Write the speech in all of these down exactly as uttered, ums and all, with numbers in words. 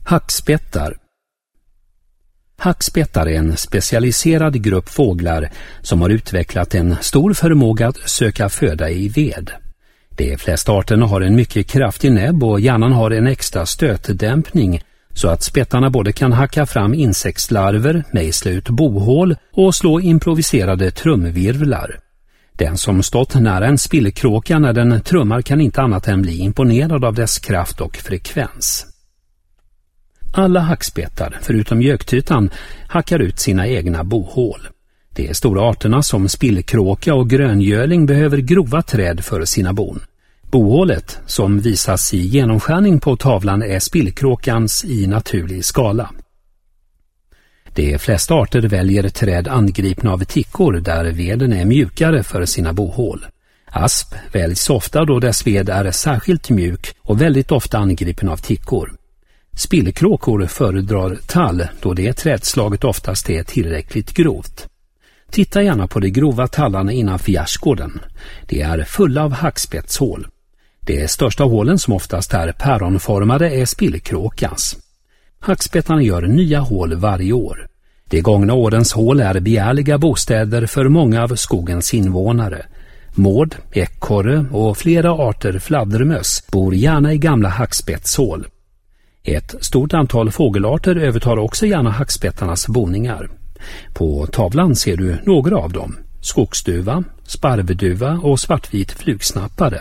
Hackspettar. Hackspettar är en specialiserad grupp fåglar som har utvecklat en stor förmåga att söka föda i ved. De flesta arterna har en mycket kraftig näbb och hjärnan har en extra stötdämpning så att spettarna både kan hacka fram insektslarver, mejsla ut bohål och slå improviserade trumvirvlar. Den som stått nära en spillkråka när den trummar kan inte annat än bli imponerad av dess kraft och frekvens. Alla hackspettar, förutom göktytan, hackar ut sina egna bohål. De stora arterna som spillkråka och gröngöling behöver grova träd för sina bon. Bohålet, som visas i genomskärning på tavlan, är spillkråkans i naturlig skala. De flesta arter väljer träd angripna av tickor där veden är mjukare för sina bohål. Asp väljs ofta då dess ved är särskilt mjuk och väldigt ofta angripen av tickor. Spillkråkor föredrar tall då det trädslaget oftast är tillräckligt grovt. Titta gärna på de grova tallarna innanför gärdsgården. De är fulla av hackspetshål. De största hålen, som oftast är päronformade, är spillkråkans. Hackspettarna gör nya hål varje år. De gångna årens hål är begärliga bostäder för många av skogens invånare. Mård, ekorre och flera arter fladdermöss bor gärna i gamla hackspetshål. Ett stort antal fågelarter övertar också gärna hackspettarnas boningar. På tavlan ser du några av dem: skogsduva, sparvduva och svartvit flugsnappare.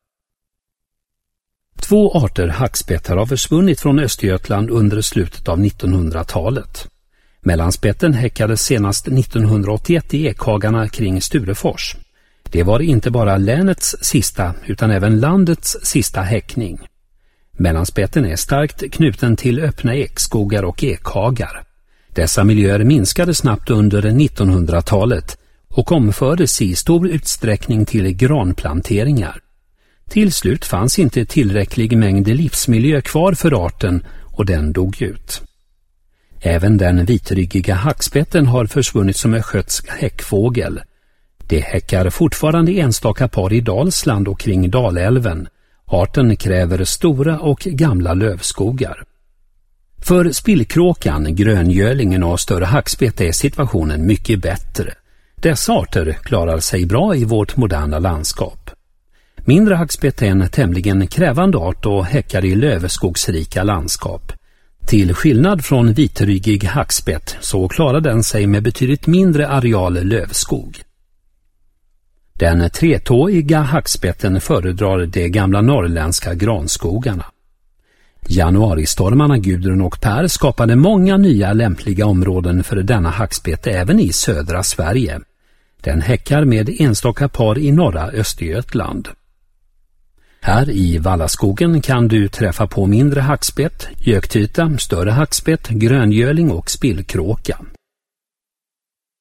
Två arter hackspettar har försvunnit från Östergötland under slutet av nittonhundratalet. Mellanspetten häckade senast nittonhundraåttioett i ekhagarna kring Sturefors. Det var inte bara länets sista utan även landets sista häckning. Mellanspetten är starkt knuten till öppna ekskogar och ekhagar. Dessa miljöer minskade snabbt under nittonhundratalet och omfördes i stor utsträckning till granplanteringar. Till slut fanns inte tillräcklig mängd livsmiljö kvar för arten och den dog ut. Även den vitryggiga hackspetten har försvunnit som östgötsk häckfågel. Det häckar fortfarande enstaka par i Dalsland och kring Dalälven. Arten kräver stora och gamla lövskogar. För spillkråkan, gröngölingen och större hackspett är situationen mycket bättre. Dessa arter klarar sig bra i vårt moderna landskap. Mindre hackspett är en tämligen krävande art och häckar i lövskogsrika landskap. Till skillnad från vitryggig hackspett så klarar den sig med betydligt mindre areal lövskog. Den tretåiga hackspetten föredrar de gamla norrländska granskogarna. Januaristormarna Gudrun och Per skapade många nya lämpliga områden för denna hackspett även i södra Sverige. Den häckar med enstaka par i norra Östergötland. Här i Vallaskogen kan du träffa på mindre hackspett, göktyta, större hackspett, gröngöling och spillkråka.